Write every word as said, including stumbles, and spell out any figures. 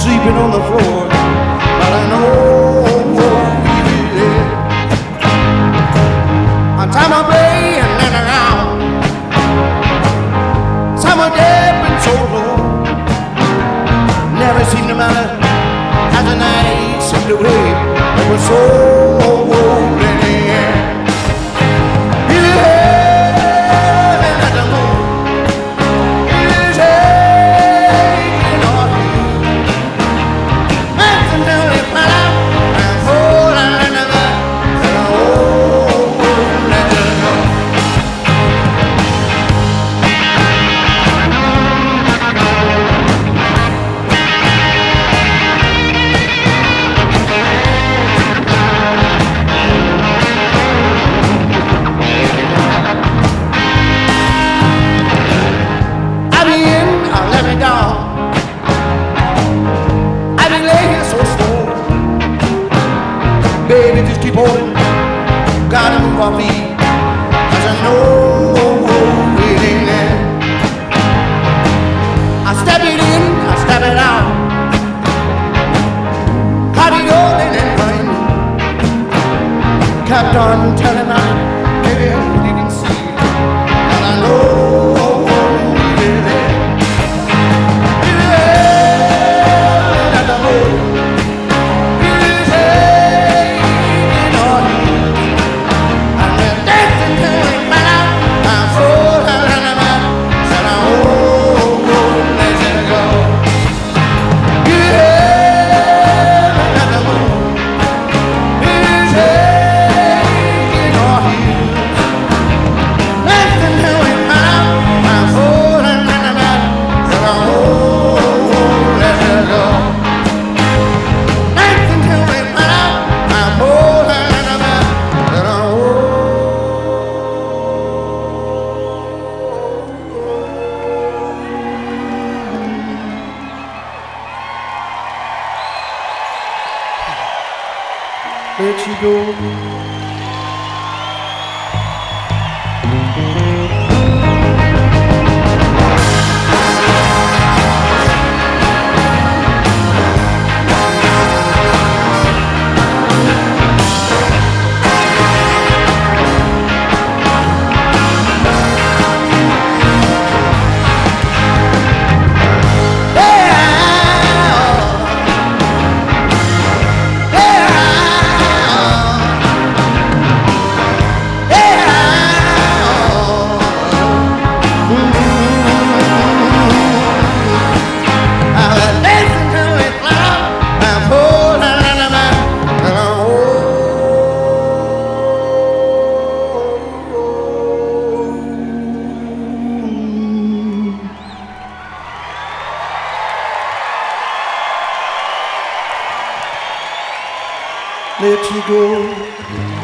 sleeping on the floor, but I know he's there. On time of day and then around, time of day been so low. Never seemed to matter as the night seemed to wait. It was so old in the air. His head at the moon, his head on him. And until he fell out and hold on another, and oh, let it go. Baby, just keep holding. Gotta move our feet, 'cause I know it ain't there. I step it in, I step it out. Howdy going and running. Kept on telling me, baby, you can see, and I know it ain't there. Let you go. Let you go.